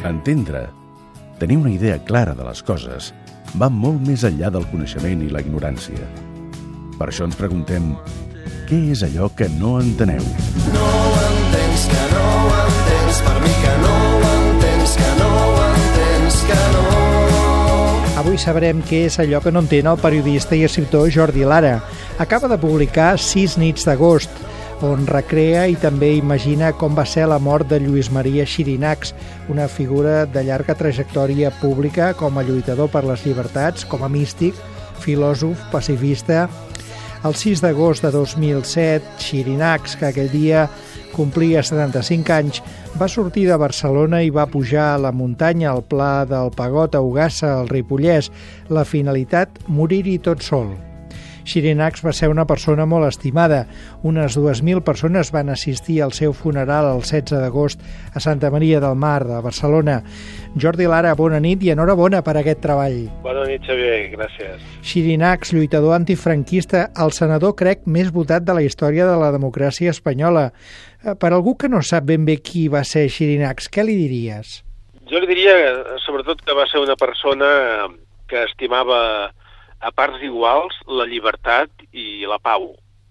Entendre, tenir una idea clara de les coses, va molt més enllà del coneixement i la ignorància. Per això ens preguntem, què és allò que no enteneu? No ho entens, que no ho entens, per mi que no ho entens, que no ho entens, que no. Avui sabrem què és allò que no entén el periodista i escriptor Jordi Lara. Acaba de publicar 6 nits d'agost, on recrea i també imagina com va ser la mort de Lluís Maria Xirinacs, una figura de llarga trajectòria pública com a lluitador per les llibertats, com a místic, filòsof, pacifista. El 6 d'agost de 2007, Xirinacs, que aquell dia complia 75 anys, va sortir de Barcelona i va pujar a la muntanya al pla del Pagot a Ogassa, al Ripollès. La finalitat, morir-hi tot sol. Xirinacs va ser una persona molt estimada. Unes 2.000 persones van assistir al seu funeral el 16 d'agost a Santa Maria del Mar, de Barcelona. Jordi Lara, bona nit i enhorabona per aquest treball. Bona nit, Xavier, gràcies. Xirinacs, lluitador antifranquista, el senador, crec, més votat de la història de la democràcia espanyola. Per algú que no sap ben bé qui va ser Xirinacs, què li diries? Jo li diria, sobretot, que va ser una persona que estimava a parts iguals la llibertat i la pau.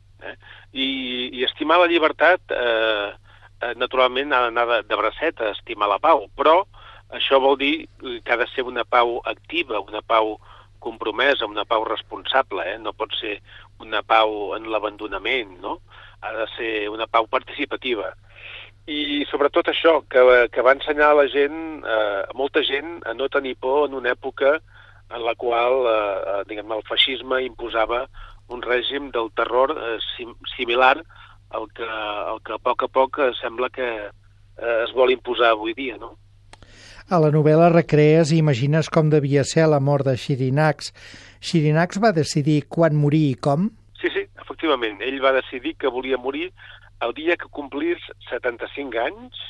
I estimar la llibertat, naturalment, ha d'anar de bracet a estimar la pau, però això vol dir que ha de ser una pau activa, una pau compromesa, una pau responsable. No pot ser una pau en l'abandonament, no? Ha de ser una pau participativa. I sobretot això, que va ensenyar a la gent, a molta gent, a no tenir por en una època en la qual el feixisme imposava un règim del terror similar al que a poc sembla que es vol imposar avui dia, no? A la novel·la recrees i imagines com devia ser la mort de Xirinacs. Xirinacs va decidir quan morir i com? Sí, efectivament. Ell va decidir que volia morir el dia que complís 75 anys.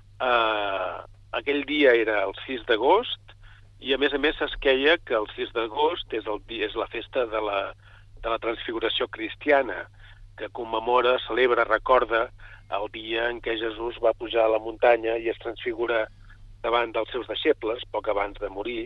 Aquell dia era el 6 d'agost, i a més es queia que el 6 d'agost és la festa de la transfiguració cristiana, que commemora, celebra, recorda el dia en què Jesús va pujar a la muntanya i es transfigura davant dels seus deixebles, poc abans de morir.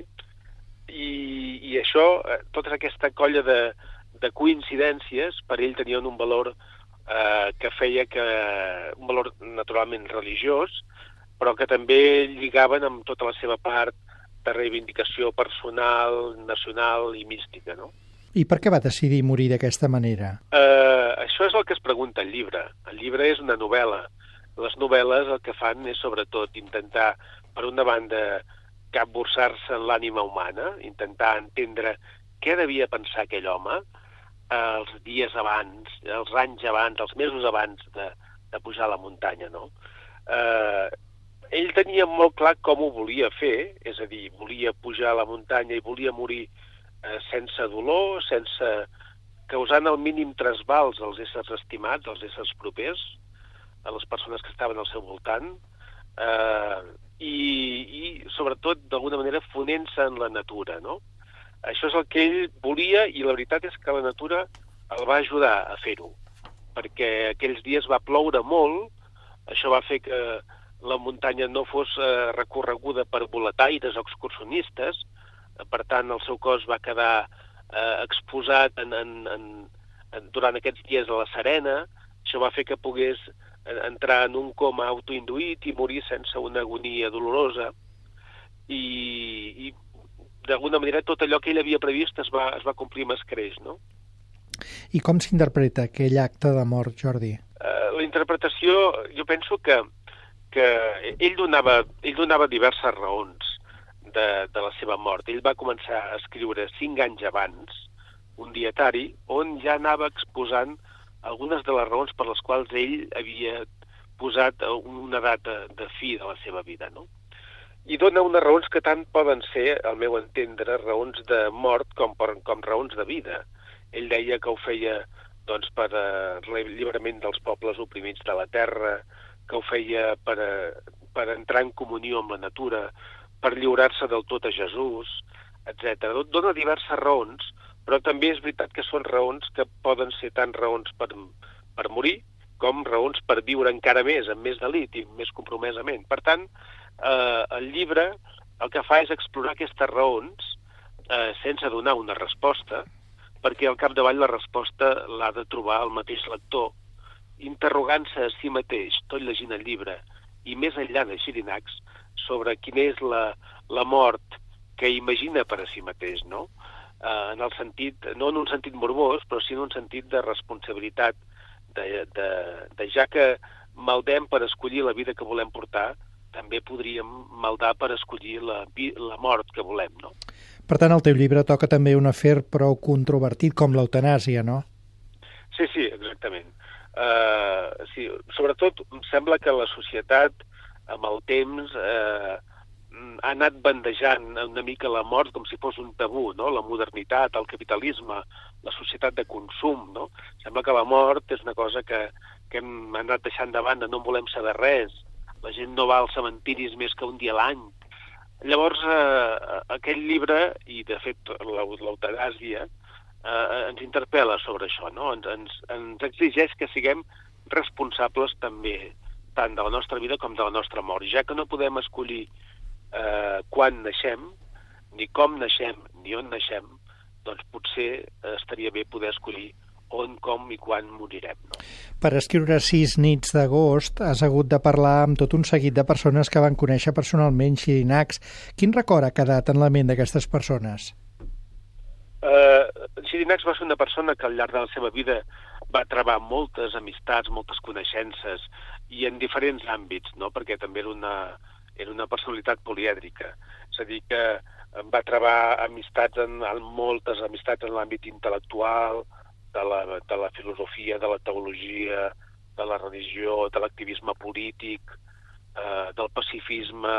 I això, tota aquesta colla de coincidències, per ell tenien un valor que feia un valor naturalment religiós, però que també lligaven amb tota la seva part de reivindicació personal, nacional i mística, no? I per què va decidir morir d'aquesta manera? Això és el que es pregunta al llibre. El llibre és una novel·la. Les novel·les el que fan és sobretot intentar, per una banda, capbussar-se en l'ànima humana, intentar entendre què devia pensar aquell home els dies abans, els anys abans, els mesos abans de pujar a la muntanya, no? Ell tenia molt clar com ho volia fer, és a dir, volia pujar a la muntanya i volia morir sense dolor, sense causant el mínim trasbals als éssers estimats, als éssers propers, a les persones que estaven al seu voltant, i sobretot, d'alguna manera, fonent-se en la natura, no? Això és el que ell volia i la veritat és que la natura el va ajudar a fer-ho, perquè aquells dies va ploure molt, això va fer que la muntanya no fos recorreguda per boletaires o excursionistes, per tant el seu cos va quedar exposat durant aquests dies a la serena, això va fer que pogués entrar en un coma autoinduït i morir sense una agonia dolorosa, i d'alguna manera tot allò que ell havia previst es va complir amb escreix, no? I com s'interpreta aquell acte de mort, Jordi? La interpretació, jo penso que ell donava diverses raons de la seva mort. Ell va començar a escriure 5 anys abans un dietari on ja anava exposant algunes de les raons per les quals ell havia posat una data de fi de la seva vida, no? I dona unes raons que tant poden ser, al meu entendre, raons de mort com raons de vida. Ell deia que ho feia per l'alliberament dels pobles oprimits de la terra, que ho feia per entrar en comunió amb la natura, per lliurar-se del tot a Jesús, etc. Dona diverses raons, però també és veritat que són raons que poden ser tant raons per morir com raons per viure encara més, amb més delit i més compromesament. Per tant, el llibre el que fa és explorar aquestes raons sense donar una resposta, perquè al capdavall la resposta l'ha de trobar el mateix lector, interrogant-se a si mateix, tot llegint el llibre, i més enllà de Xirinacs, sobre quina és la mort que imagina per a si mateix, no? En el sentit, no en un sentit morbós, però sí en un sentit de responsabilitat, de ja que maldem per escollir la vida que volem portar, també podríem maldar per escollir la mort que volem, no? Per tant, el teu llibre toca també un afer prou controvertit com l'eutanàsia, no? Sí, exactament. Sí, sobretot, em sembla que la societat, amb el temps, ha anat bandejant una mica la mort com si fos un tabú, no? La modernitat, el capitalisme, la societat de consum, no? Sembla que la mort és una cosa que hem anat deixant de banda, no en volem saber res, la gent no va als cementiris més que un dia a l'any. Llavors, aquest llibre, i de fet l'eutanàsia, ens interpel·la sobre això, no? Ens exigeix que siguem responsables també, tant de la nostra vida com de la nostra mort, ja que no podem escollir quan naixem, ni com naixem, ni on naixem, doncs potser estaria bé poder escollir on, com i quan morirem. No? Per escriure 6 nits d'agost has hagut de parlar amb tot un seguit de persones que van conèixer personalment Xirinacs. Quin record ha quedat en la ment d'aquestes persones? Xirinacs va ser una persona que al llarg de la seva vida va trobar moltes amistats, moltes coneixences, i en diferents àmbits, no? Perquè també era una personalitat polièdrica. És a dir, que va trobar moltes amistats en l'àmbit intel·lectual, de la filosofia, de la teologia, de la religió, de l'activisme polític, del pacifisme,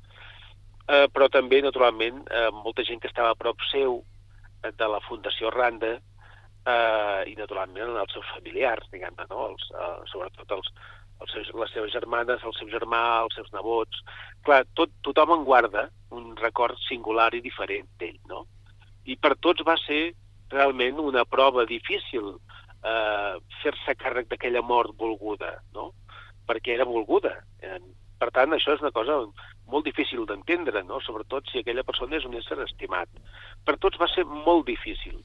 però també, naturalment, molta gent que estava a prop seu, de la Fundació Randa, i, naturalment, els seus familiars, diguem-ne, no? Sobretot les seves germanes, el seu germà, els seus nebots. Clar, tothom en guarda un record singular i diferent d'ell, no? I per tots va ser realment una prova difícil fer-se càrrec d'aquella mort volguda, no? Perquè era volguda. Per tant, això és una cosa molt difícil d'entendre, no? Sobretot si aquella persona és un ésser estimat. Per tots va ser molt difícil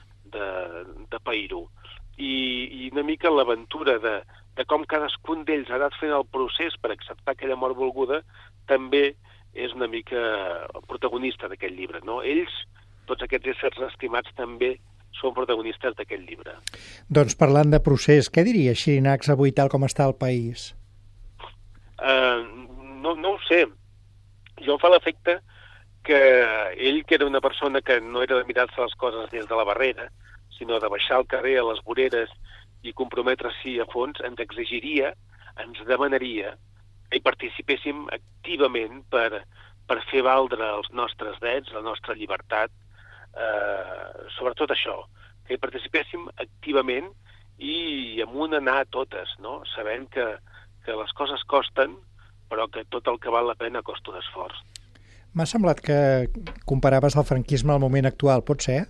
de pair-ho. I una mica l'aventura de com cadascun d'ells ha anat fent el procés per acceptar aquella mort volguda també és una mica el protagonista d'aquest llibre, no? Ells, tots aquests éssers estimats, també són protagonistes d'aquest llibre. Doncs parlant de procés, què diria Xirinacs avui tal com està el país? No ho sé. Jo em fa l'efecte que ell, que era una persona que no era de mirar-se les coses des de la barrera, sinó de baixar al carrer a les voreres i comprometre-s'hi a fons, ens exigiria, ens demanaria que hi participéssim activament per fer valdre els nostres drets, la nostra llibertat, sobretot això, que hi participéssim activament i amunt anar a totes, no? Sabent que les coses costen, però que tot el que val la pena costa un esforç. M'ha semblat que comparaves el franquisme al moment actual, pot ser?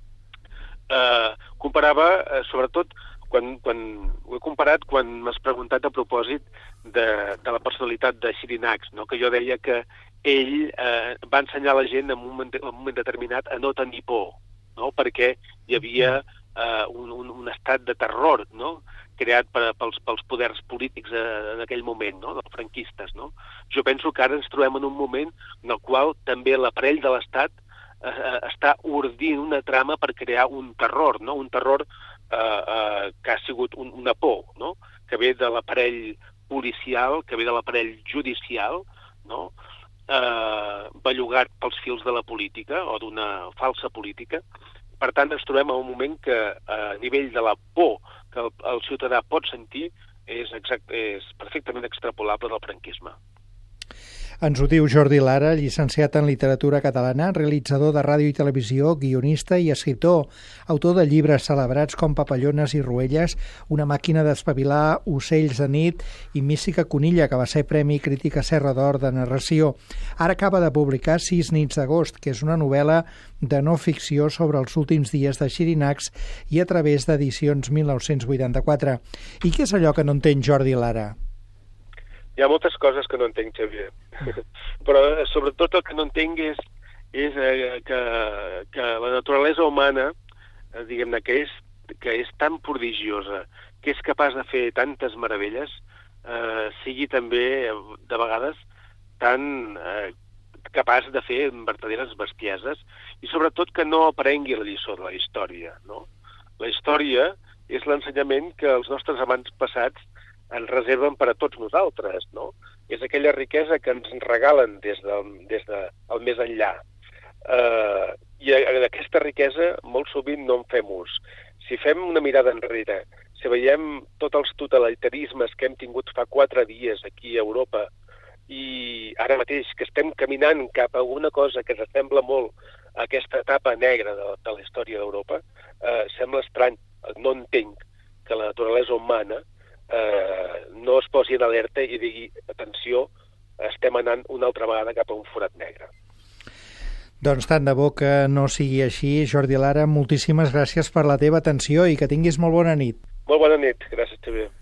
Comparava, sobretot, quan ho he comparat quan m'has preguntat a propòsit de la personalitat de Xirinacs, no? Que jo deia que ell va ensenyar a la gent en un moment determinat a no tenir por, no? Perquè hi havia un estat de terror, no? Creat pels poders polítics en aquell moment, no? Dels franquistes, no? Jo penso que ara ens trobem en un moment en el qual també l'aparell de l'Estat està ordint una trama per crear un terror, no? Un terror que ha sigut una por, no? Que ve de l'aparell policial, que ve de l'aparell judicial, no? Bellugat pels fils de la política o d'una falsa política. Per tant, ens trobem en un moment que a nivell de la por que el ciutadà pot sentir és perfectament extrapolable del franquisme. Ens ho diu Jordi Lara, llicenciat en literatura catalana, realitzador de ràdio i televisió, guionista i escriptor, autor de llibres celebrats com Papallones i Ruelles, Una màquina d'espavilar, Ocells de nit i Mística Conilla, que va ser Premi Crítica Serra d'Or de narració. Ara acaba de publicar 6 nits d'agost, que és una novel·la de no ficció sobre els últims dies de Xirinacs i a través d'edicions 1984. I què és allò que no entén Jordi Lara? Hi ha moltes coses que no entenc, Xavier. Però sobretot el que no entenc és que la naturalesa humana, diguem-ne, que és tan prodigiosa, que és capaç de fer tantes meravelles, sigui també, de vegades, tan capaç de fer verdaderes bestieses, i sobretot que no aprengui la lliçó de la història, no? La història és l'ensenyament que els nostres amants passats ens reserven per a tots nosaltres, no? És aquella riquesa que ens regalen des del més enllà. I d'aquesta riquesa molt sovint no en fem ús. Si fem una mirada enrere, si veiem tots els totalitarismes que hem tingut fa 4 dies aquí a Europa, i ara mateix que estem caminant cap a una cosa que s'assembla molt a aquesta etapa negra de la història d'Europa, sembla estrany. No entenc que la naturalesa humana no es posi en alerta i digui, atenció, estem anant una altra vegada cap a un forat negre. Doncs tant de bo que no sigui així. Jordi Lara, moltíssimes gràcies per la teva atenció i que tinguis molt bona nit. Molt bona nit, gràcies, Xavier.